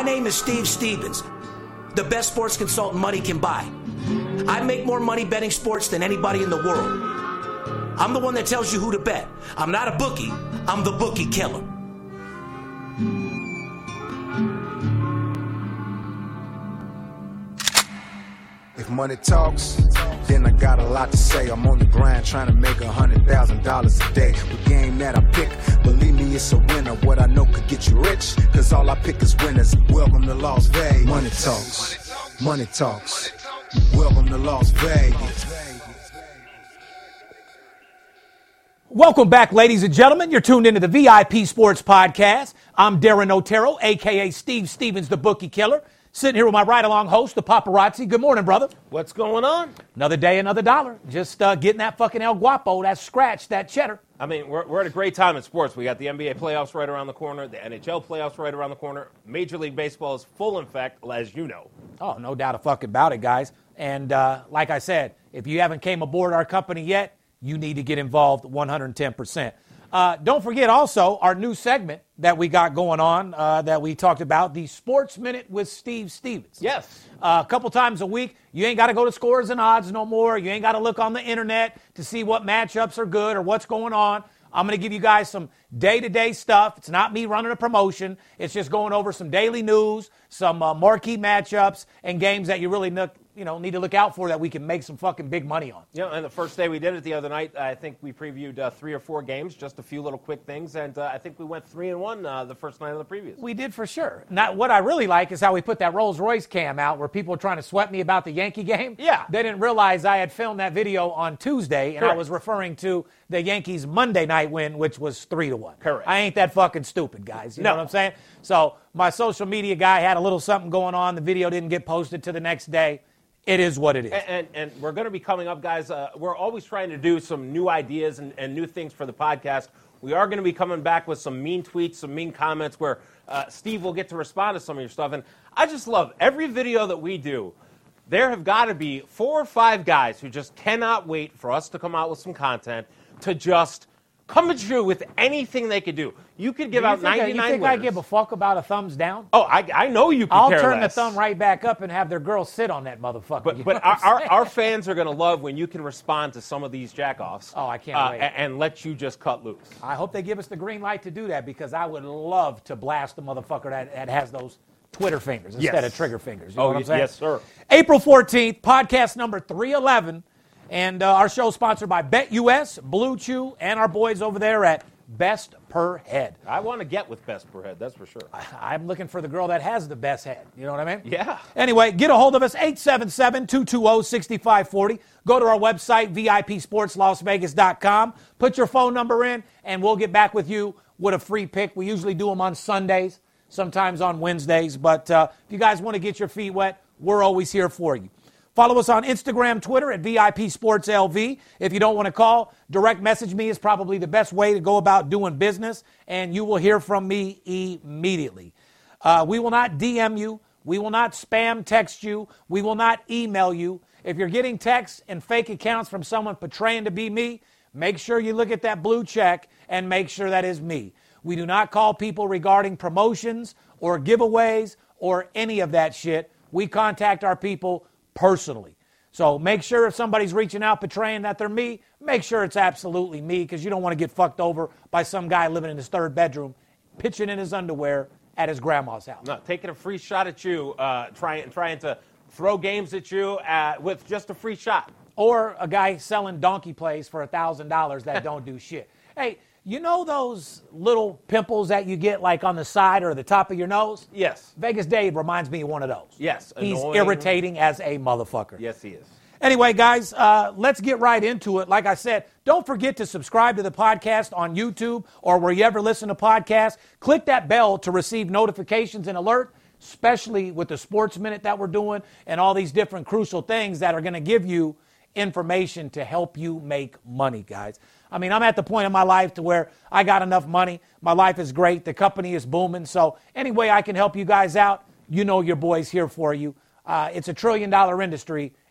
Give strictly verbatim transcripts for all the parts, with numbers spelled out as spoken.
name is Steve Stevens, the best sports consultant money can buy. I make more money betting sports than anybody in the world. I'm the one that tells you who to bet. I'm not a bookie. I'm the bookie killer. If money talks, then I got a lot to say. I'm on the grind trying to make a hundred thousand dollars a day. The game that I pick, believe me, it's a winner. What I know could get you rich, cause all I pick is winners. Welcome to Las Vegas. Money talks, money talks. Welcome to Las Vegas. Welcome back, ladies and gentlemen. You're tuned into the V I P Sports Podcast. I'm Darren Otero, a k a. Steve Stevens, the bookie killer. Sitting here with my ride-along host, the paparazzi. Good morning, brother. What's going on? Another day, another dollar. Just uh, getting that fucking El Guapo, that scratch, that cheddar. I mean, we're, we're at a great time in sports. We got the N B A playoffs right around the corner, the N H L playoffs right around the corner. Major League Baseball is full in effect, as you know. Oh, no doubt a fucking about it, guys. And uh, like I said, if you haven't came aboard our company yet, you need to get involved one hundred ten percent. Uh, don't forget also our new segment that we got going on uh, that we talked about, the Sports Minute with Steve Stevens. Yes. Uh, a couple times a week. You ain't got to go to Scores and Odds no more. You ain't got to look on the internet to see what matchups are good or what's going on. I'm going to give you guys some day-to-day stuff. It's not me running a promotion. It's just going over some daily news, some uh, marquee matchups, and games that you really look, you know, need to look out for that we can make some fucking big money on. Yeah, and the first day we did it the other night, I think we previewed uh, three or four games, just a few little quick things, and uh, I think we went three and one uh, the first night of the previews. We did for sure. Now, what I really like is how we put that Rolls-Royce cam out where people were trying to sweat me about the Yankee game. Yeah. They didn't realize I had filmed that video on Tuesday, and Correct. I was referring to the Yankees' Monday night win, which was three to one. Correct. I ain't that fucking stupid, guys. You No. know what I'm saying? So my social media guy had a little something going on. The video didn't get posted to the next day. It is what it is. And, and, and we're going to be coming up, guys. Uh, we're always trying to do some new ideas and, and new things for the podcast. We are going to be coming back with some mean tweets, some mean comments where uh, Steve will get to respond to some of your stuff. And I just love every video that we do. There have got to be four or five guys who just cannot wait for us to come out with some content to just come at you with anything they could do. You could give Do you out think I- ninety-nine You think winners. I give a fuck about a thumbs down? Oh, I, I know you could I'll care turn less. the thumb right back up and have their girl sit on that motherfucker. But You but know our, what I'm our, saying? our fans are going to love when you can respond to some of these jackoffs. Oh, I can't uh, wait. a- And let you just cut loose. I hope they give us the green light to do that because I would love to blast the motherfucker that, that has those Twitter fingers instead Yes. of trigger fingers. You know Oh, what I'm y- saying? yes, sir. April fourteenth, podcast number three eleven. And uh, our show is sponsored by BetUS, Blue Chew, and our boys over there at Best Per Head. I want to get with Best Per Head, that's for sure. I'm looking for the girl that has the best head. You know what I mean? Yeah. Anyway, get a hold of us, eight seven seven, two two zero, six five four zero. Go to our website, V I P sports las vegas dot com. Put your phone number in, and we'll get back with you with a free pick. We usually do them on Sundays, sometimes on Wednesdays. But uh, if you guys want to get your feet wet, we're always here for you. Follow us on Instagram, Twitter at V I P Sports L V. If you don't want to call, direct message me is probably the best way to go about doing business, and you will hear from me immediately. Uh, we will not D M you. We will not spam text you. We will not email you. If you're getting texts and fake accounts from someone portraying to be me, make sure you look at that blue check and make sure that is me. We do not call people regarding promotions or giveaways or any of that shit. We contact our people personally. So make sure if somebody's reaching out portraying that they're me, make sure it's absolutely me because you don't want to get fucked over by some guy living in his third bedroom, pitching in his underwear at his grandma's house. No, taking a free shot at you, uh, trying trying to throw games at you uh, with just a free shot. Or a guy selling donkey plays for one thousand dollars that don't do shit. Hey, you know those little pimples that you get like on the side or the top of your nose? Yes. Vegas Dave reminds me of one of those. Yes. He's annoying. irritating as a motherfucker. Yes, he is. Anyway, guys, uh, let's get right into it. Like I said, don't forget to subscribe to the podcast on YouTube or where you ever listen to podcasts. Click that bell to receive notifications and alert, especially with the Sports Minute that we're doing and all these different crucial things that are going to give you information to help you make money, guys. I mean, I'm at the point in my life to where I got enough money. My life is great. The company is booming. So any way I can help you guys out, you know your boy's here for you. Uh, it's a trillion dollar industry,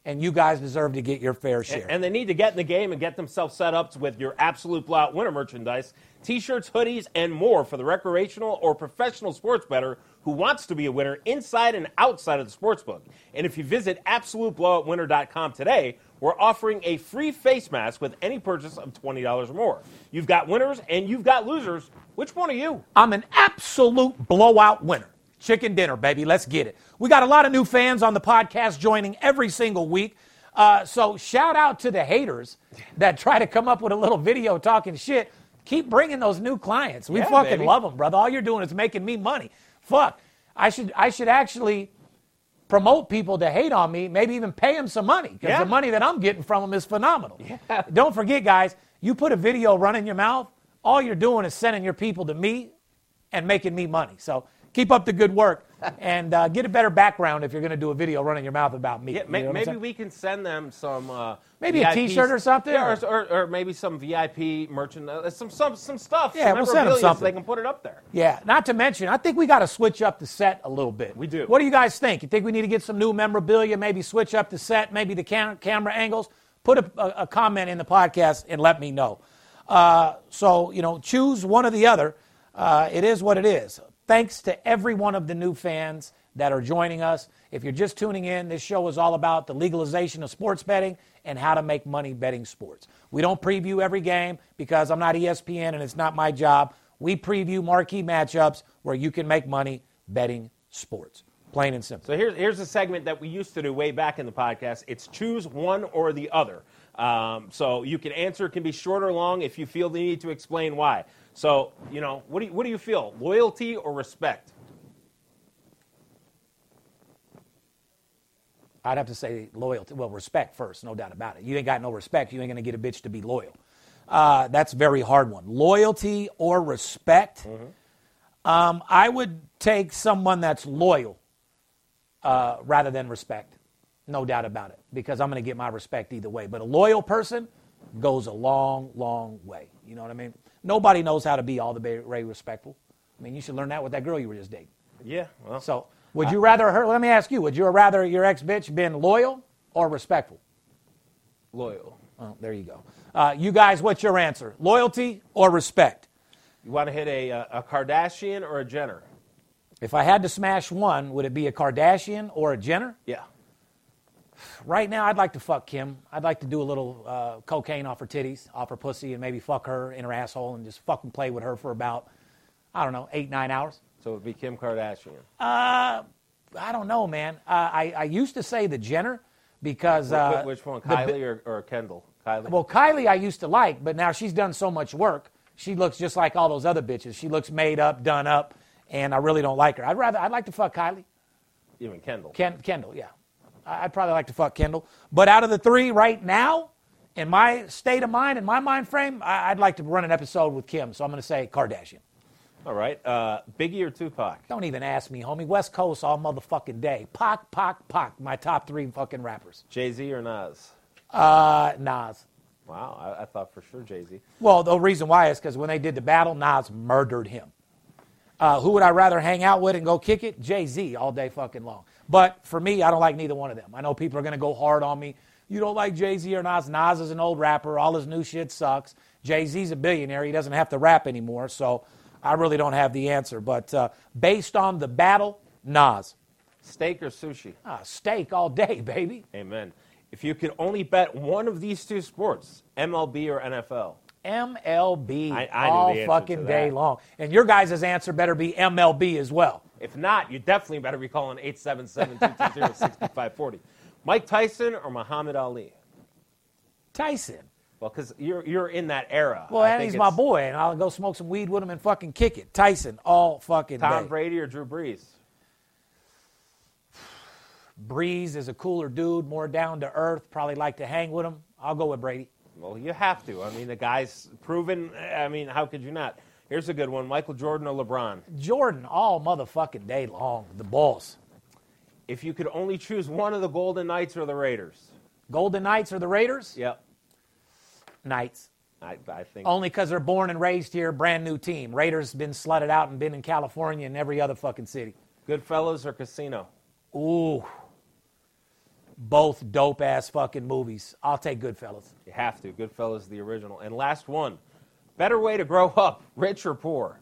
and you guys deserve to get your fair share. And, and they need to get in the game and get themselves set up with your Absolute Blowout winter merchandise, T-shirts, hoodies, and more for the recreational or professional sports bettor who wants to be a winner inside and outside of the sportsbook. And if you visit absolute blowout winner dot com today, we're offering a free face mask with any purchase of twenty dollars or more. You've got winners and you've got losers. Which one are you? I'm an absolute blowout winner. Chicken dinner, baby. Let's get it. We got a lot of new fans on the podcast joining every single week. Uh, so shout out to the haters that try to come up with a little video talking shit. Keep bringing those new clients. We yeah, fucking baby. love them, brother. All you're doing is making me money. Fuck. I should I should actually promote people to hate on me, maybe even pay them some money, because yeah. the money that I'm getting from them is phenomenal. Yeah. Don't forget, guys, you put a video running your mouth, all you're doing is sending your people to me and making me money. So keep up the good work and uh, get a better background if you're going to do a video running your mouth about me. Yeah, you know maybe we can send them some uh, maybe V I Ps. a T-shirt or something, yeah, or, or, or, or maybe some V I P merchandise, some some some stuff. Yeah, some we'll send them memorabilia so something. they can put it up there. Yeah, not to mention, I think we got to switch up the set a little bit. We do. What do you guys think? You think we need to get some new memorabilia, maybe switch up the set, maybe the cam- camera angles? Put a, a, a comment in the podcast and let me know. Uh, so, you know, choose one or the other. Uh, it is what it is. Thanks to every one of the new fans that are joining us. If you're just tuning in, this show is all about the legalization of sports betting and how to make money betting sports. We don't preview every game because I'm not E S P N and it's not my job. We preview marquee matchups where you can make money betting sports. Plain and simple. So here's, here's a segment that we used to do way back in the podcast. It's choose one or the other. Um, so you can answer, it can be short or long if you feel the need to explain why. So, you know, what do you, what do you feel? Loyalty or respect? I'd have to say loyalty. Well, respect first, no doubt about it. You ain't got no respect, you ain't going to get a bitch to be loyal. Uh, that's a very hard one. Loyalty or respect? Mm-hmm. Um, I would take someone that's loyal uh, rather than respect. No doubt about it, because I'm going to get my respect either way. But a loyal person goes a long, long way. You know what I mean? Nobody knows how to be all the way respectful. I mean, you should learn that with that girl you were just dating. Yeah. Well, so would you rather her, let me ask you, would you rather your ex-bitch been loyal or respectful? Loyal. Oh, there you go. Uh, you guys, what's your answer? Loyalty or respect? You want to hit a, a Kardashian or a Jenner? If I had to smash one, would it be a Kardashian or a Jenner? Yeah. Right now, I'd like to fuck Kim. I'd like to do a little uh, cocaine off her titties, off her pussy, and maybe fuck her in her asshole and just fucking play with her for about, I don't know, eight, nine hours. So it would be Kim Kardashian. Uh, I don't know, man. Uh, I, I used to say the Jenner because... Uh, Which one, the, Kylie or, or Kendall? Kylie? Well, Kylie I used to like, but now she's done so much work. She looks just like all those other bitches. She looks made up, done up, and I really don't like her. I'd rather, I'd like to fuck Kylie. You mean Kendall? Ken, Kendall, yeah. I'd probably like to fuck Kendall. But out of the three right now, in my state of mind, in my mind frame, I'd like to run an episode with Kim. So I'm going to say Kardashian. All right. Uh, Biggie or Tupac? Don't even ask me, homie. West Coast all motherfucking day. Pac, Pac, Pac. My top three fucking rappers. Jay-Z or Nas? Uh, Nas. Wow. I, I thought for sure Jay-Z. Well, the reason why is because when they did the battle, Nas murdered him. Uh, who would I rather hang out with and go kick it? Jay-Z all day fucking long. But for me, I don't like neither one of them. I know people are going to go hard on me. You don't like Jay-Z or Nas? Nas is an old rapper. All his new shit sucks. Jay-Z's a billionaire. He doesn't have to rap anymore, so I really don't have the answer. But uh, based on the battle, Nas. Steak or sushi? Ah, steak all day, baby. Amen. If you could only bet one of these two sports, M L B or N F L? M L B I, I all knew the answer fucking to day that. long. And your guys' answer better be M L B as well. If not, you definitely better be calling eight seven seven, two two zero, six five four zero. Mike Tyson or Muhammad Ali? Tyson. Well, because you're, you're in that era. Well, I and think he's my it's boy, and I'll go smoke some weed with him and fucking kick it. Tyson all fucking Tom day. Brady or Drew Brees? Breeze is a cooler dude, more down to earth, probably like to hang with him. I'll go with Brady. Well, you have to. I mean, the guy's proven. I mean, how could you not? Here's a good one. Michael Jordan or LeBron? Jordan all motherfucking day long, the boss. If you could only choose one of the Golden Knights or the Raiders? Golden Knights or the Raiders? Yep. Knights. I, I think. Only because they're born and raised here, brand new team. Raiders been slutted out and been in California and every other fucking city. Goodfellas or Casino? Ooh. Both dope-ass fucking movies. I'll take Goodfellas. You have to. Goodfellas, the original. And last one. Better way to grow up, rich or poor?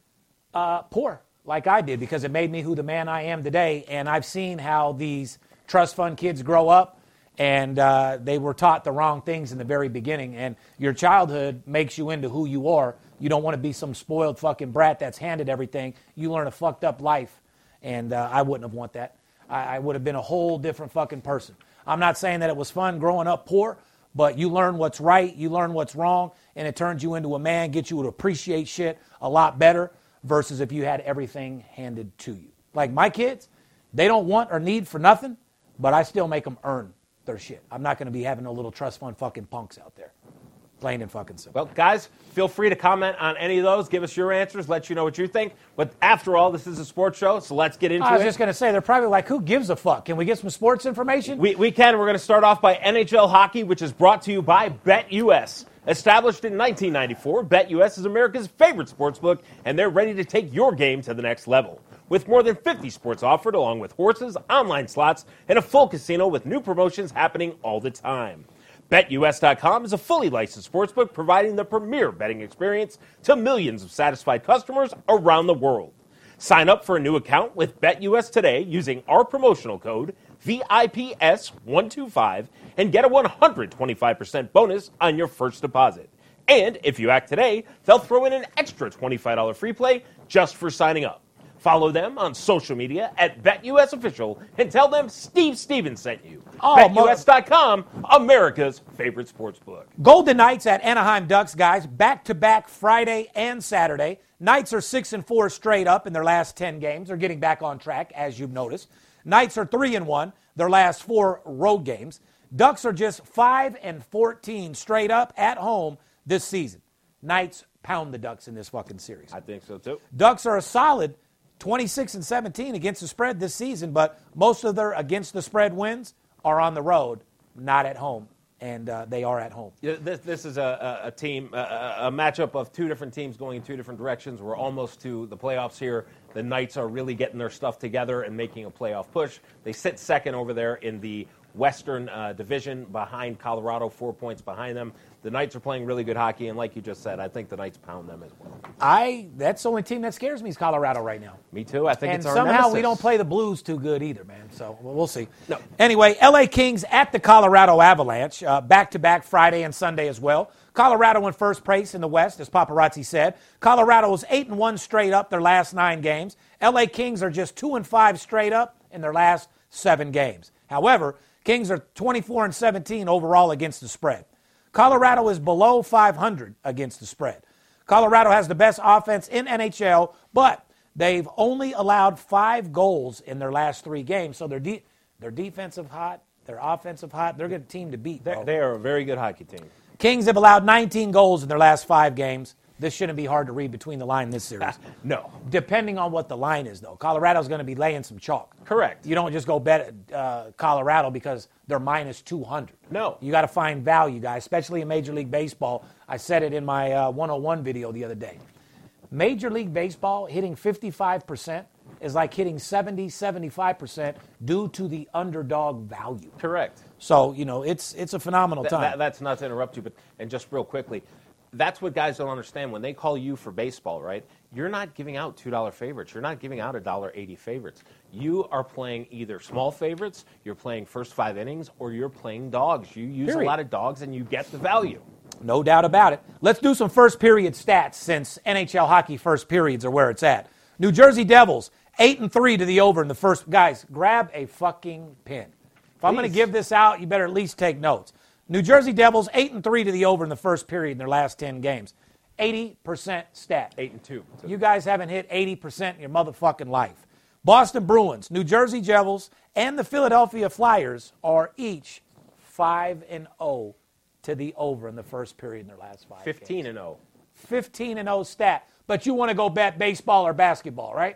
Uh, poor, like I did, because it made me who the man I am today. And I've seen how these trust fund kids grow up, and uh, they were taught the wrong things in the very beginning. And your childhood makes you into who you are. You don't want to be some spoiled fucking brat that's handed everything. You learn a fucked up life, and uh, I wouldn't have want that. I, I would have been a whole different fucking person. I'm not saying that it was fun growing up poor, but you learn what's right, you learn what's wrong, and it turns you into a man, gets you to appreciate shit a lot better versus if you had everything handed to you. Like my kids, they don't want or need for nothing, but I still make them earn their shit. I'm not going to be having no little trust fund fucking punks out there. Plain and fucking simple. Well, guys, feel free to comment on any of those. Give us your answers. Let you know what you think. But after all, this is a sports show, so let's get into it. I was just going to say, they're probably like, who gives a fuck? Can we get some sports information? We, we can. We're going to start off by N H L hockey, which is brought to you by BetUS. Established in nineteen ninety-four, BetUS is America's favorite sportsbook, and they're ready to take your game to the next level. With more than fifty sports offered, along with horses, online slots, and a full casino with new promotions happening all the time. Bet U S dot com is a fully licensed sportsbook providing the premier betting experience to millions of satisfied customers around the world. Sign up for a new account with BetUS today using our promotional code V I P S one two five and get a one hundred twenty-five percent bonus on your first deposit. And if you act today, they'll throw in an extra twenty-five dollars free play just for signing up. Follow them on social media at BetUSOfficial and tell them Steve Stevens sent you. Oh, Bet U S dot com, America's favorite sportsbook. Golden Knights at Anaheim Ducks, guys, back-to-back Friday and Saturday. Knights are six and four straight up in their last ten games. They're getting back on track, as you've noticed. Knights are three and one their last four road games. Ducks are just five and fourteen straight up at home this season. Knights pound the Ducks in this fucking series. I think so, too. Ducks are a solid twenty-six and seventeen against the spread this season, but most of their against the spread wins are on the road, not at home, and uh, they are at home. Yeah, this, this is a, a, a team, a, a matchup of two different teams going in two different directions. We're almost to the playoffs here. The Knights are really getting their stuff together and making a playoff push. They sit second over there in the Western uh, Division behind Colorado, four points behind them. The Knights are playing really good hockey, and like you just said, I think the Knights pound them as well. I that's the only team that scares me is Colorado right now. Me too. I think and it's our somehow nemesis. we don't play the Blues too good either, man. So well, we'll see. No. Anyway, L A Kings at the Colorado Avalanche, uh, back-to-back Friday and Sunday as well. Colorado in first place in the West, as Paparazzi said. Colorado is eight and one straight up their last nine games. L A Kings are just two and five straight up in their last seven games. However, Kings are twenty-four and seventeen overall against the spread. Colorado is below five hundred against the spread. Colorado has the best offense in N H L, but they've only allowed five goals in their last three games. So they're de- they're defensive hot, they're offensive hot. They're a good team to beat. They're, they are a very good hockey team. Kings have allowed nineteen goals in their last five games. This shouldn't be hard to read between the line in this series. No. Depending on what the line is, though. Colorado's going to be laying some chalk. Correct. You don't just go bet uh, Colorado because they're minus two hundred. No. You got to find value, guys, especially in Major League Baseball. I said it in my uh, one oh one video the other day. Major League Baseball hitting fifty-five percent is like hitting seventy, seventy-five percent due to the underdog value. Correct. So, you know, it's it's a phenomenal Th- time. that, that's not to interrupt you, but and just real quickly, that's what guys don't understand. When they call you for baseball, right, you're not giving out two dollar favorites. You're not giving out one dollar eighty favorites. You are playing either small favorites, you're playing first five innings, or you're playing dogs. You use Period. a lot of dogs, and you get the value. No doubt about it. Let's do some first period stats since N H L hockey first periods are where it's at. New Jersey Devils, eight and three to the over in the first. Guys, grab a fucking pen. If I'm going to Please. give this out, you better at least take notes. New Jersey Devils, eight and three to the over in the first period in their last ten games. eighty percent stat. Eight and two. You guys haven't hit eighty percent in your motherfucking life. Boston Bruins, New Jersey Devils, and the Philadelphia Flyers are each five and oh to the over in the first period in their last five Fifteen games. and zero. fifteen and oh stat. But you want to go bet baseball or basketball, right?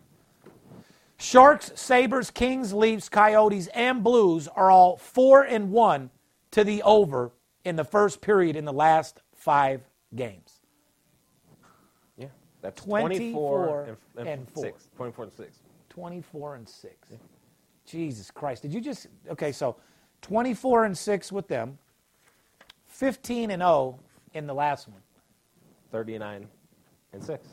Sharks, Sabres, Kings, Leafs, Coyotes, and Blues are all four and one to the over in the first period in the last five games. Yeah, that's twenty-four twenty-four and, and four. six. Twenty-four and six. twenty-four and six. Jesus Christ. Did you just, okay, so twenty-four and six with them, fifteen and oh in the last one. thirty-nine and six.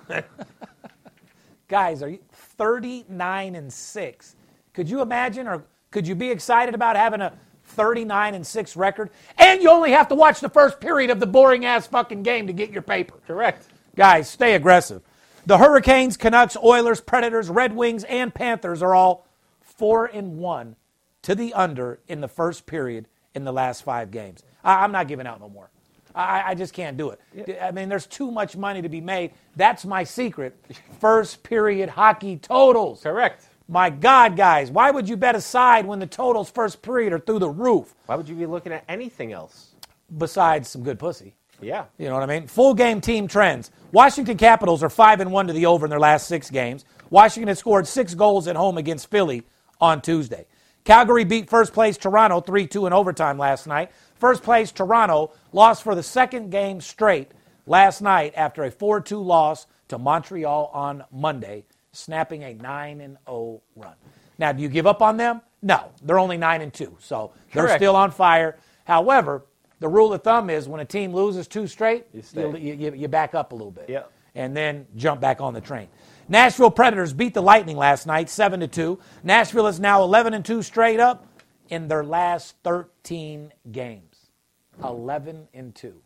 Guys, are you thirty-nine and six? Could you imagine, or could you be excited about having a thirty-nine and six record? And you only have to watch the first period of the boring ass fucking game to get your paper. Correct. Guys, stay aggressive. The Hurricanes, Canucks, Oilers, Predators, Red Wings, and Panthers are all four and one to the under in the first period in the last five games. I, I'm not giving out no more. I, I just can't do it. Yeah. I mean, there's too much money to be made. That's my secret. First period hockey totals. Correct. My God, guys, why would you bet a side when the totals first period are through the roof? Why would you be looking at anything else? Besides some good pussy. Yeah. You know what I mean? Full game team trends. Washington Capitals are five and one to the over in their last six games. Washington has scored six goals at home against Philly on Tuesday. Calgary beat first place Toronto three two in overtime last night. First place Toronto lost for the second game straight last night after a four two loss to Montreal on Monday, snapping a nine and oh run. Now, do you give up on them? No. They're only nine and two, so they're Correct. still on fire. However, the rule of thumb is when a team loses two straight, you, stay. you, you, you back up a little bit. Yep. And then jump back on the train. Nashville Predators beat the Lightning last night, seven to two. Nashville is now eleven and two straight up in their last thirteen games. eleven and two.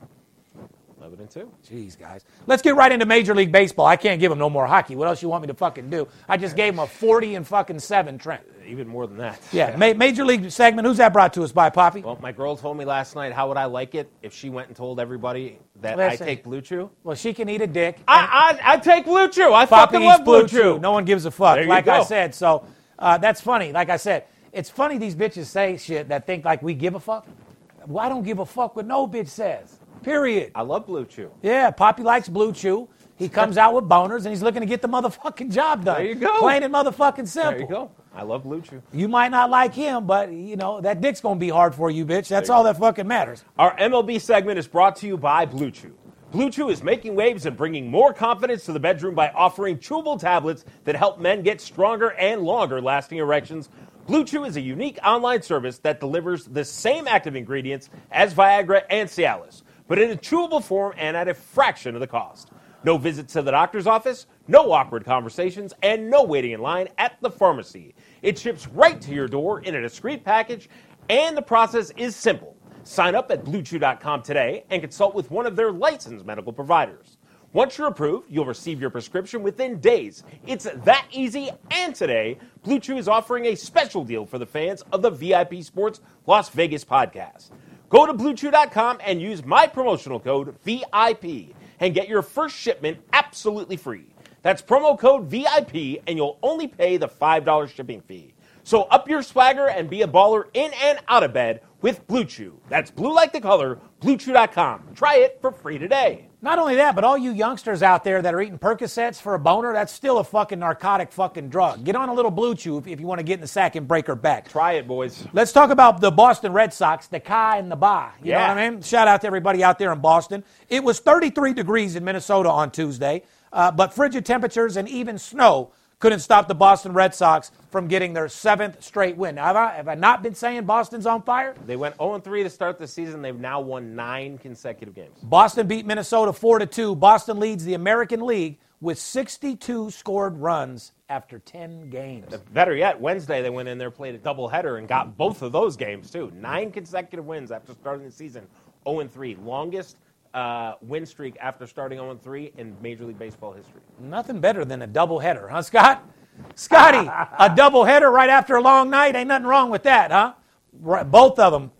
eleven and two. Jeez, guys. Let's get right into Major League Baseball. I can't give them no more hockey. What else you want me to fucking do? I just gave them a forty and fucking seven trend. Even more than that. Yeah, Ma- Major League segment. Who's that brought to us by, Poppy? Well, my girl told me last night, how would I like it if she went and told everybody that Listen. I take Blue Chew? Well, she can eat a dick. I, I I take Blue Chew. I Poppy fucking eats love Blue Chew. No one gives a fuck. There you Like go. I said, so uh, that's funny. Like I said, it's funny these bitches say shit that think like we give a fuck. Well, I don't give a fuck what no bitch says. Period. I love Blue Chew. Yeah, Poppy likes Blue Chew. He comes out with boners, and he's looking to get the motherfucking job done. There you go. Plain and motherfucking simple. There you go. I love Blue Chew. You might not like him, but, you know, that dick's going to be hard for you, bitch. That's all that fucking matters. Our M L B segment is brought to you by Blue Chew. Blue Chew is making waves and bringing more confidence to the bedroom by offering chewable tablets that help men get stronger and longer lasting erections. Blue Chew is a unique online service that delivers the same active ingredients as Viagra and Cialis, but in a chewable form and at a fraction of the cost. No visits to the doctor's office, no awkward conversations, and no waiting in line at the pharmacy. It ships right to your door in a discreet package, and the process is simple. Sign up at blue chew dot com today and consult with one of their licensed medical providers. Once you're approved, you'll receive your prescription within days. It's that easy, and today, Blue Chew is offering a special deal for the fans of the V I P Sports Las Vegas podcast. Go to blue chew dot com and use my promotional code V I P and get your first shipment absolutely free. That's promo code V I P, and you'll only pay the five dollars shipping fee. So up your swagger and be a baller in and out of bed with Blue Chew. That's blue like the color, blue chew dot com. Try it for free today. Not only that, but all you youngsters out there that are eating Percocets for a boner, that's still a fucking narcotic fucking drug. Get on a little Blue Chew if, if you want to get in the sack and break her back. Try it, boys. Let's talk about the Boston Red Sox, the Ka and the Ba. You Yeah. know what I mean? Shout out to everybody out there in Boston. It was thirty-three degrees in Minnesota on Tuesday, uh, but frigid temperatures and even snow couldn't stop the Boston Red Sox from getting their seventh straight win. Now, have I, have I not been saying Boston's on fire? They went oh and three to start the season. They've now won nine consecutive games. Boston beat Minnesota four to two. Boston leads the American League with sixty-two scored runs after ten games. Better yet, Wednesday they went in there, played a doubleheader, and got both of those games, too. Nine consecutive wins after starting the season. oh and three. Longest uh, win streak after starting oh and three in Major League Baseball history. Nothing better than a doubleheader, huh, Scott? Scotty, a doubleheader right after a long night? Ain't nothing wrong with that, huh? Right, both of them.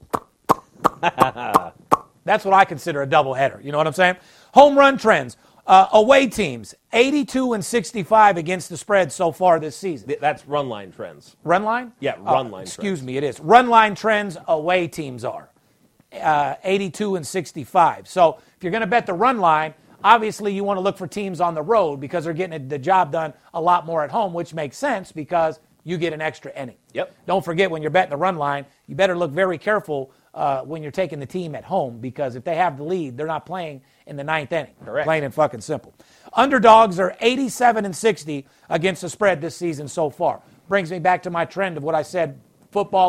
That's what I consider a doubleheader. You know what I'm saying? Home run trends. Uh, away teams, eighty-two and sixty-five against the spread so far this season. Th- That's run line trends. Run line? Yeah, Oh, run line Excuse trends. me, it is. Run line trends, away teams are uh, eighty-two and sixty-five. So if you're going to bet the run line, obviously you want to look for teams on the road because they're getting the job done a lot more at home, which makes sense because you get an extra inning. Yep. Don't forget when you're betting the run line, you better look very careful uh, when you're taking the team at home because if they have the lead, they're not playing in the ninth inning. Correct. Plain and fucking simple. Underdogs are eighty-seven and sixty against the spread this season so far. Brings me back to my trend of what I said football and,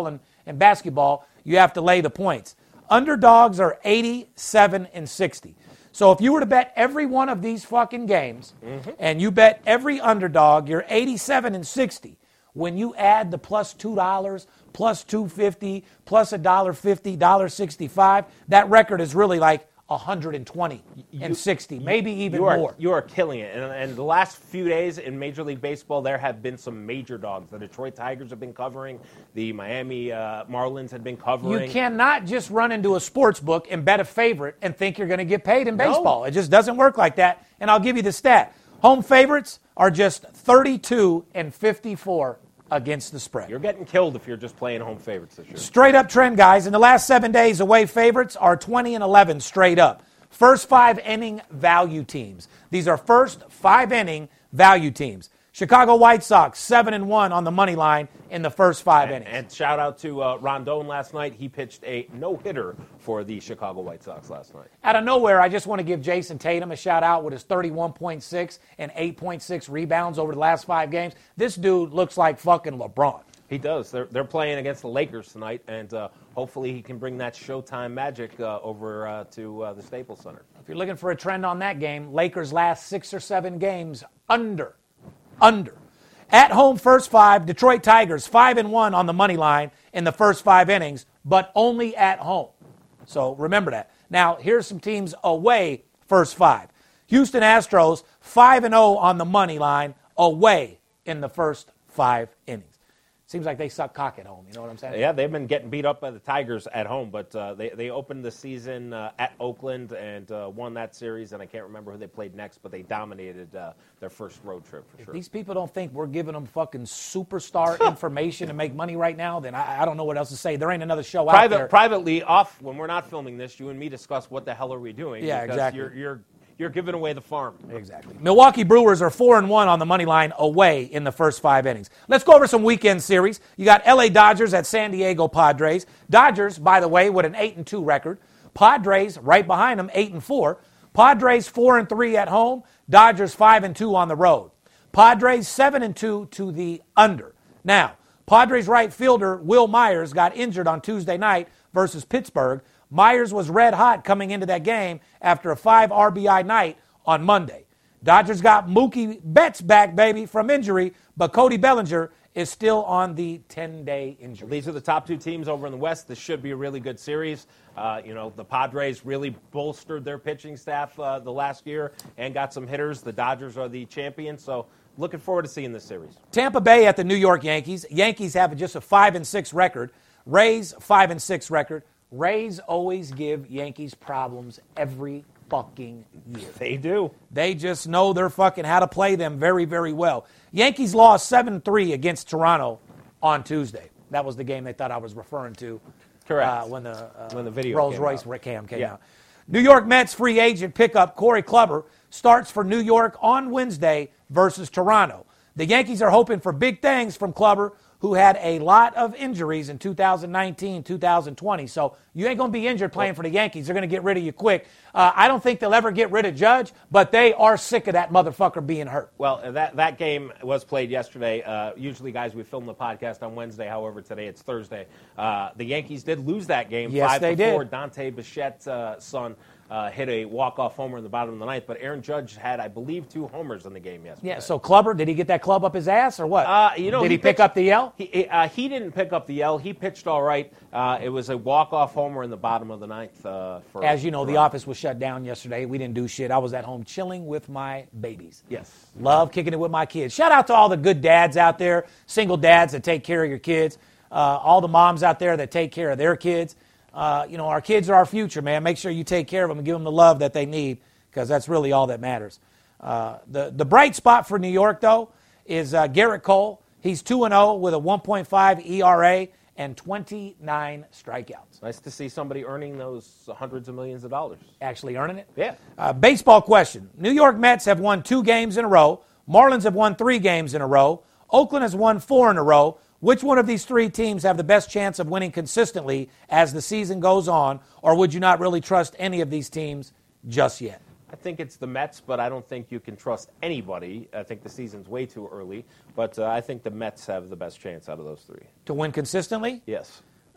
In basketball, you have to lay the points. Underdogs are eighty-seven and sixty. So if you were to bet every one of these fucking games, mm-hmm. and you bet every underdog, you're eighty-seven and sixty. When you add the plus two dollars, plus two fifty, plus one dollar fifty, one dollar sixty-five, that record is really like one hundred twenty and sixty, maybe even you are, more. You are killing it. And, and the last few days in Major League Baseball, there have been some major dogs. The Detroit Tigers have been covering. The Miami uh, Marlins have been covering. You cannot just run into a sports book and bet a favorite and think you're going to get paid in baseball. No. It just doesn't work like that. And I'll give you the stat. Home favorites are just thirty-two and fifty-four against the spread. You're getting killed if you're just playing home favorites this year. Straight up trend, guys. In the last seven days, away favorites are twenty and eleven straight up. First five inning value teams. These are first five inning value teams. Chicago White Sox, seven and one on the money line in the first five and, innings. And shout out to uh, Rondon last night. He pitched a no-hitter for the Chicago White Sox last night. Out of nowhere, I just want to give Jason Tatum a shout out with his thirty-one point six and eight point six rebounds over the last five games. This dude looks like fucking LeBron. He does. They're, they're playing against the Lakers tonight, and uh, hopefully he can bring that Showtime magic uh, over uh, to uh, the Staples Center. If you're looking for a trend on that game, Lakers' last six or seven games under. Under. At home, first five, Detroit Tigers, five and one on the money line in the first five innings, but only at home. So remember that. Now, here's some teams away, first five. Houston Astros, five and oh on the money line, away in the first five innings. Seems like they suck cock at home, you know what I'm saying? Yeah, they've been getting beat up by the Tigers at home, but uh, they, they opened the season uh, at Oakland and uh, won that series, and I can't remember who they played next, but they dominated uh, their first road trip for if sure. These people don't think we're giving them fucking superstar information to make money right now, then I, I don't know what else to say. There ain't another show Private, out there. Privately, off, when we're not filming this, you and me discuss what the hell are we doing. Yeah, because exactly. You're, you're, you're giving away the farm. Exactly. Milwaukee Brewers are four and one on the money line away in the first five innings. Let's go over some weekend series. You got L A Dodgers at San Diego Padres. Dodgers, by the way, with an eight and two record. Padres right behind them, eight and four. Padres four and three at home. Dodgers five and two on the road. Padres seven and two to the under. Now, Padres right fielder Will Myers got injured on Tuesday night versus Pittsburgh. Myers was red hot coming into that game after a five R B I night on Monday. Dodgers got Mookie Betts back, baby, from injury, but Cody Bellinger is still on the ten-day injury. These are the top two teams over in the West. This should be a really good series. Uh, you know, the Padres really bolstered their pitching staff uh, the last year and got some hitters. The Dodgers are the champions, so looking forward to seeing this series. Tampa Bay at the New York Yankees. Yankees have just a five and six record. Rays five and six record. Rays always give Yankees problems every fucking year. They do. They just know they're fucking how to play them very, very well. Yankees lost seven three against Toronto on Tuesday. That was the game they thought I was referring to. Correct. Uh, when the, uh, when the video Rolls-Royce came cam came yeah. out. New York Mets free agent pickup Corey Kluber starts for New York on Wednesday versus Toronto. The Yankees are hoping for big things from Kluber, who had a lot of injuries in two thousand nineteen, two thousand twenty. So you ain't going to be injured playing for the Yankees. They're going to get rid of you quick. Uh, I don't think they'll ever get rid of Judge, but they are sick of that motherfucker being hurt. Well, that, that game was played yesterday. Uh, usually, guys, we film the podcast on Wednesday. However, today it's Thursday. Uh, the Yankees did lose that game. Yes, five they to four. did. Dante Bichette's uh, son uh, hit a walk-off homer in the bottom of the ninth, but Aaron Judge had, I believe, two homers in the game yesterday. Yeah, so Kluber, did he get that club up his ass or what? Uh, you know, did he, he pick pitched, up the L? He, uh, he didn't pick up the L. He pitched all right. Uh, it was a walk-off homer in the bottom of the ninth. Uh, for, As you know, for the office was shut down yesterday. We didn't do shit. I was at home chilling with my babies. Yes. Love kicking it with my kids. Shout out to all the good dads out there, single dads that take care of your kids, uh, all the moms out there that take care of their kids. Uh, you know, our kids are our future, man. Make sure you take care of them and give them the love that they need, because that's really all that matters. Uh, the, the bright spot for New York, though, is uh, Garrett Cole. He's two and oh with a one point five E R A and twenty-nine strikeouts. Nice to see somebody earning those hundreds of millions of dollars. Actually earning it? Yeah. Uh, baseball question. New York Mets have won two games in a row. Marlins have won three games in a row. Oakland has won four in a row. Which one of these three teams have the best chance of winning consistently as the season goes on, or would you not really trust any of these teams just yet? I think it's the Mets, but I don't think you can trust anybody. I think the season's way too early, but uh, I think the Mets have the best chance out of those three. To win consistently? Yes.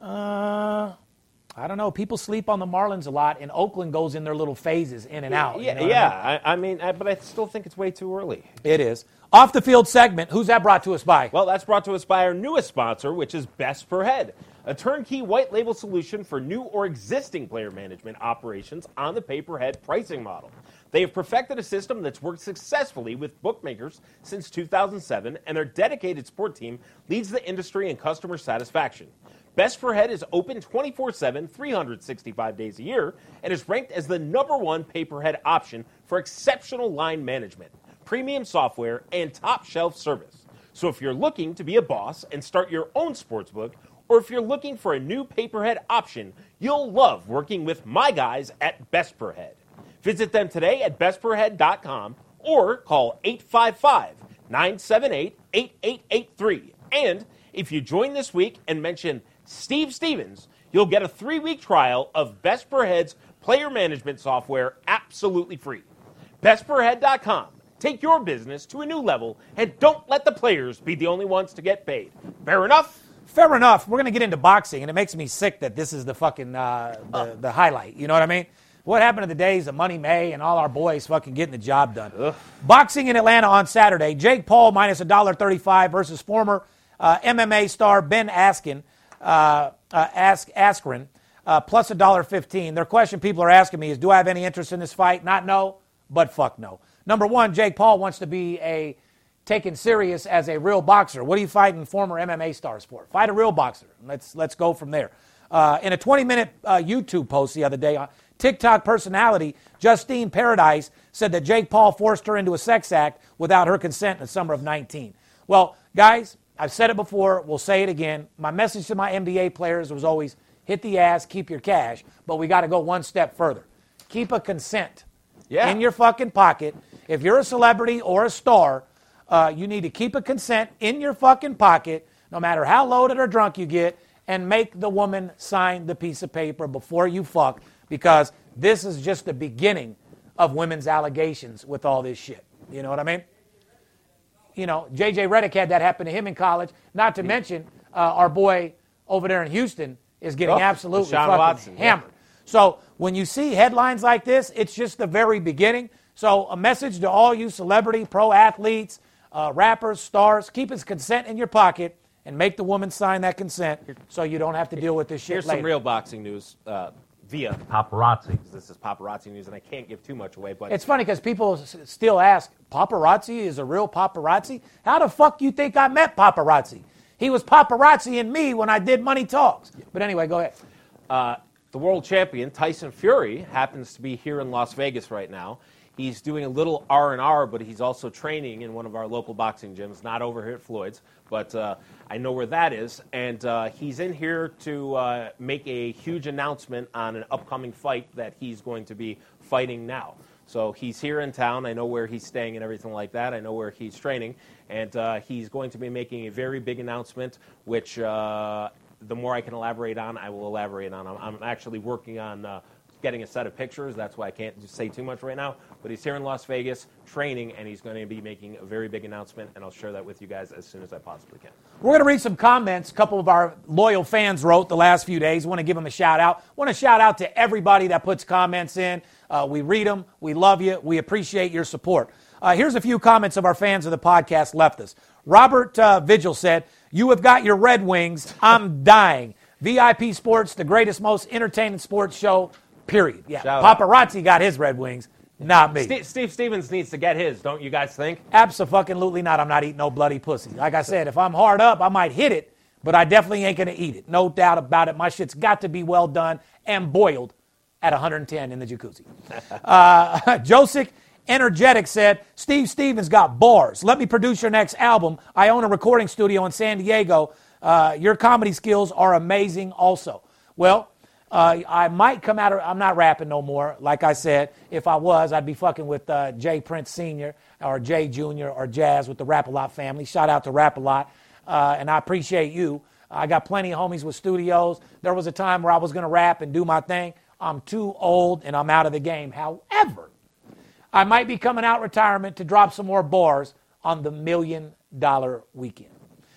Uh, I don't know. People sleep on the Marlins a lot, and Oakland goes in their little phases in and out. Yeah, you know yeah. I mean? I, I mean, I, but I still think it's way too early. It is. Off the field segment, who's that brought to us by? Well, that's brought to us by our newest sponsor, which is Best Per Head, a turnkey white label solution for new or existing player management operations on the pay-per-head pricing model. They have perfected a system that's worked successfully with bookmakers since two thousand seven, and their dedicated support team leads the industry in customer satisfaction. Best Per Head is open twenty-four seven, three hundred sixty-five days a year, and is ranked as the number one pay-per-head option for exceptional line management, premium software, and top-shelf service. So if you're looking to be a boss and start your own sportsbook, or if you're looking for a new pay-per-head option, you'll love working with my guys at Best Per Head. Visit them today at best per head dot com or call eight five five, nine seven eight, eight eight eight three. And if you join this week and mention Steve Stevens, you'll get a three-week trial of Best Per Head's player management software absolutely free. best per head dot com. Take your business to a new level, and don't let the players be the only ones to get paid. Fair enough? Fair enough. We're going to get into boxing, and it makes me sick that this is the fucking uh, the, uh. the highlight. You know what I mean? What happened to the days of Money May and all our boys fucking getting the job done? Ugh. Boxing in Atlanta on Saturday. Jake Paul minus one dollar thirty-five versus former uh, M M A star Ben Askren, uh, uh, Ask, Askren uh, plus one dollar fifteen. Their question people are asking me is, do I have any interest in this fight? Not no, but fuck no. Number one, Jake Paul wants to be a taken serious as a real boxer. What are you fighting former M M A stars for? Fight a real boxer. Let's let's go from there. Uh, in a twenty-minute uh, YouTube post the other day, uh, TikTok personality Justine Paradise said that Jake Paul forced her into a sex act without her consent in the summer of nineteen. Well, guys, I've said it before. We'll say it again. My message to my N B A players was always hit the ass, keep your cash, but we got to go one step further. Keep a consent yeah. in your fucking pocket. If you're a celebrity or a star, uh, you need to keep a consent in your fucking pocket, no matter how loaded or drunk you get, and make the woman sign the piece of paper before you fuck, because this is just the beginning of women's allegations with all this shit. You know what I mean? You know, J J Redick had that happen to him in college. Not to mention, uh, our boy over there in Houston is getting oh, absolutely fucking Watson, hammered. Yeah. So when you see headlines like this, it's just the very beginning. So a message to all you celebrity, pro athletes, uh, rappers, stars, keep his consent in your pocket and make the woman sign that consent so you don't have to deal with this shit Here's later. Some real boxing news uh, via paparazzi. This is paparazzi news, and I can't give too much away. But it's funny because people s- still ask, paparazzi is a real paparazzi? How the fuck you think I met paparazzi? He was paparazzi in me when I did Money Talks. But anyway, go ahead. Uh, the world champion, Tyson Fury, happens to be here in Las Vegas right now. He's doing a little R and R, but he's also training in one of our local boxing gyms, not over here at Floyd's, but uh, I know where that is. And uh, he's in here to uh, make a huge announcement on an upcoming fight that he's going to be fighting now. So he's here in town. I know where he's staying and everything like that. I know where he's training. And uh, he's going to be making a very big announcement, which uh, the more I can elaborate on, I will elaborate on. I'm, I'm actually working on uh, getting a set of pictures. That's why I can't just say too much right now. But he's here in Las Vegas training, and he's going to be making a very big announcement, and I'll share that with you guys as soon as I possibly can. We're going to read some comments a couple of our loyal fans wrote the last few days. Want to give them a shout out. Want to shout out to everybody that puts comments in. Uh, we read them. We love you. We appreciate your support. Uh, here's a few comments of our fans of the podcast left us. Robert uh, Vigil said, "You have got your Red Wings. I'm dying. V I P Sports, the greatest, most entertaining sports show, period." Yeah, shout paparazzi out. Got his Red Wings, not me. Steve, Steve Stevens needs to get his, don't you guys think? Abso-fucking-lutely not. I'm not eating no bloody pussy. Like I said, if I'm hard up, I might hit it, but I definitely ain't going to eat it. No doubt about it. My shit's got to be well done and boiled at one hundred ten in the jacuzzi. uh, Joseph Energetic said, "Steve Stevens got bars. Let me produce your next album. I own a recording studio in San Diego. Uh, your comedy skills are amazing also." Well, uh, I might come out of, I'm not rapping no more. Like I said, if I was, I'd be fucking with uh, Jay Prince Senior or Jay Junior or Jazz with the Rap-A-Lot family. Shout out to Rap-A-Lot. Uh, and I appreciate you. I got plenty of homies with studios. There was a time where I was going to rap and do my thing. I'm too old and I'm out of the game. However, I might be coming out retirement to drop some more bars on the Million Dollar Weekend.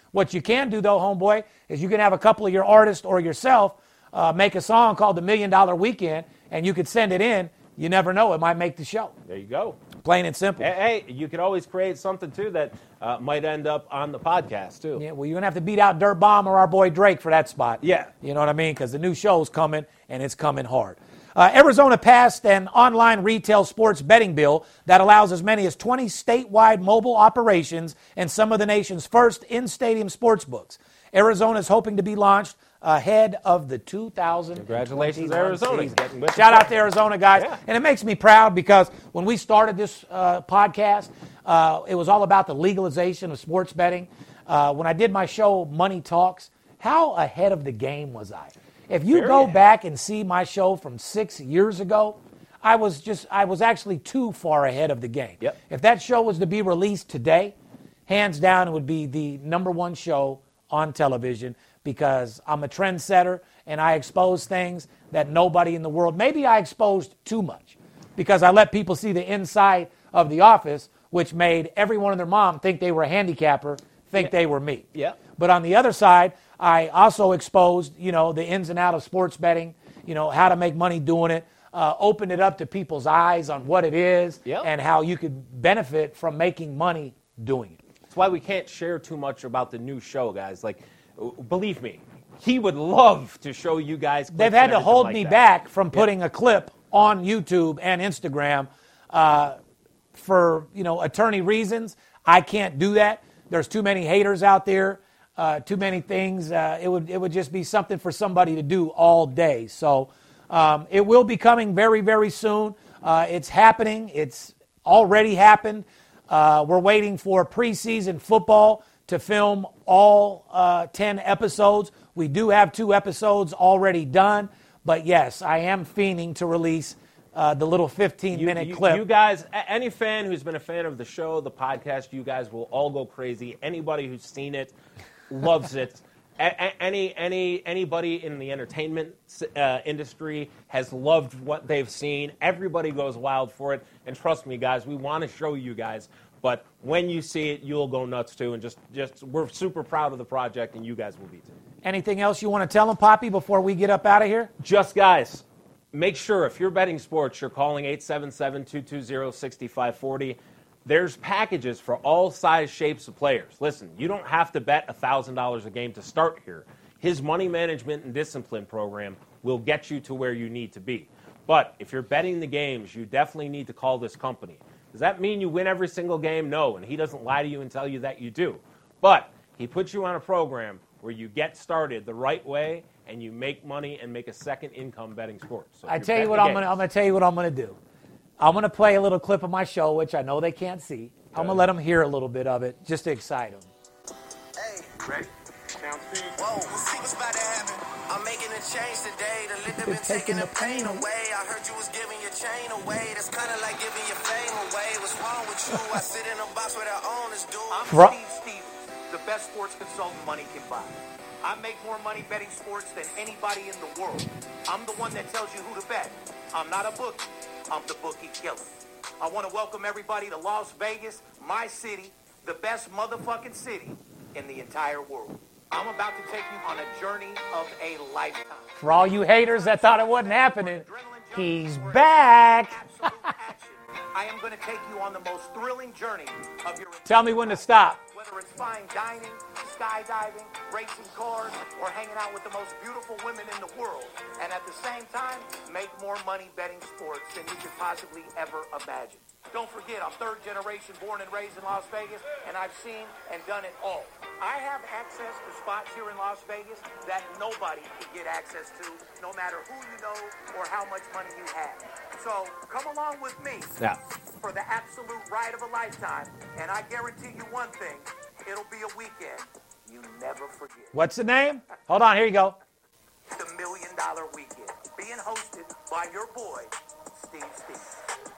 What you can do, though, homeboy, is you can have a couple of your artists or yourself uh, make a song called the Million Dollar Weekend, and you could send it in. You never know. It might make the show. There you go. Plain and simple. Hey, hey you could always create something, too, that uh, might end up on the podcast, too. Yeah, well, you're going to have to beat out Dirt Bomb or our boy Drake for that spot. Yeah. You know what I mean? Because the new show's coming, and it's coming hard. Uh, Arizona passed an online retail sports betting bill that allows as many as twenty statewide mobile operations and some of the nation's first in-stadium sports books. Arizona is hoping to be launched ahead of the two thousand twenty-one Congratulations, Arizona. season. Shout out to Arizona, guys. Yeah. And it makes me proud because when we started this uh, podcast, uh, it was all about the legalization of sports betting. Uh, when I did my show, Money Talks, how ahead of the game was I? If you Very go ahead. back and see my show from six years ago, I was just I was actually too far ahead of the game. Yep. If that show was to be released today, hands down, it would be the number one show on television because I'm a trendsetter and I expose things that nobody in the world, maybe I exposed too much because I let people see the inside of the office, which made everyone and their mom think they were a handicapper, think Yeah. they were me. Yeah. But on the other side, I also exposed, you know, the ins and outs of sports betting, you know, how to make money doing it, uh, opened it up to people's eyes on what it is Yep. and how you could benefit from making money doing it. That's why we can't share too much about the new show, guys. Like, believe me, he would love to show you guys clips They've had and to everything hold like me that. back from putting a clip on YouTube and Instagram uh, for, you know, attorney reasons. I can't do that. There's too many haters out there. Uh, too many things. Uh, it would it would just be something for somebody to do all day. So um, it will be coming very, very soon. Uh, it's happening. It's already happened. Uh, we're waiting for preseason football to film all uh, ten episodes. We do have two episodes already done. But yes, I am fiending to release uh, the little fifteen-minute you, clip. You guys, a- any fan who's been a fan of the show, the podcast, you guys will all go crazy. Anybody who's seen it loves it. A- a- any any anybody in the entertainment uh, industry has loved what they've seen. Everybody goes wild for it. And trust me, guys, we want to show you guys. But when you see it, you'll go nuts too. And just just we're super proud of the project, and you guys will be too. Anything else you want to tell them, Poppy, before we get up out of here? Just guys, make sure if you're betting sports, you're calling eight seven seven, two two zero, six five four zero. There's packages for all size shapes of players. Listen, you don't have to bet one thousand dollars a game to start here. His money management and discipline program will get you to where you need to be. But if you're betting the games, you definitely need to call this company. Does that mean you win every single game? No, and he doesn't lie to you and tell you that you do. But he puts you on a program where you get started the right way and you make money and make a second income betting sports. So if I you're tell you betting what the I'm gonna games- I'm gonna tell you what I'm gonna do. I'm gonna play a little clip of my show, which I know they can't see. I'm gonna let them hear a little bit of it just to excite them. Hey, Ready? Sound speed. whoa, we'll see what's about to happen. I'm making a change today. The liquor been taking the pain away. I heard you was giving your chain away. That's kind of like giving your fame away. What's wrong with you? I sit in a box where the owners do. I'm Fro- Steve Stevens, the best sports consultant money can buy. I make more money betting sports than anybody in the world. I'm the one that tells you who to bet. I'm not a bookie. I'm the bookie killer. I want to welcome everybody to Las Vegas, my city, the best motherfucking city in the entire world. I'm about to take you on a journey of a lifetime. For all you haters that thought it wasn't happening, Adrenaline he's junkie, back. absolute action. I am going to take you on the most thrilling journey of your Tell me when to stop. Whether it's fine dining, skydiving, racing cars, or hanging out with the most beautiful women in the world, and at the same time, make more money betting sports than you could possibly ever imagine. Don't forget, I'm third generation born and raised in Las Vegas, and I've seen and done it all. I have access to spots here in Las Vegas that nobody can get access to, no matter who you know or how much money you have. So come along with me Yeah. for the absolute ride of a lifetime, and I guarantee you one thing, it'll be a weekend you never forget. What's the name? Hold on, here you go. The Million Dollar Weekend, being hosted by your boy, Steve Stevens.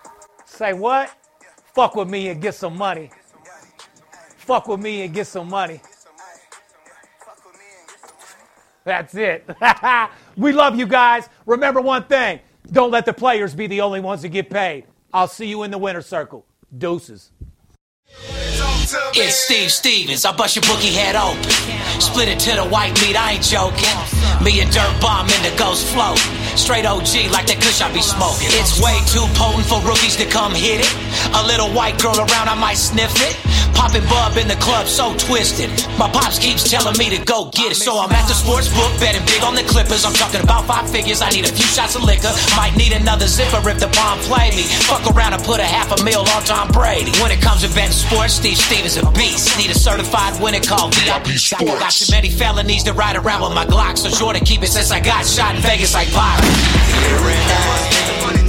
Say what? Fuck with me and get some money. Fuck with me and get some money. That's it. We love you guys. Remember one thing. Don't let the players be the only ones that get paid. I'll see you in the winner's circle. Deuces. Talk It's Steve Stevens, I bust your bookie head open. Split it to the white meat, I ain't joking. Me and Dirt Bomb in the ghost float. Straight O G like that kush I be smoking. It's way too potent for rookies to come hit it. A little white girl around, I might sniff it. Poppin' bub in the club, so twisted. My pops keeps telling me to go get it. So I'm at the sports book, betting big on the Clippers. I'm talking about five figures, I need a few shots of liquor. Might need another zipper if the bomb play me. Fuck around and put a half a mil on Tom Brady. When it comes to betting sports, Steve Stevens a beast. Need a certified winner called V I P Sports. Got too many felonies to ride around with my Glock, so sure to keep it since I got shot in Vegas like Pac.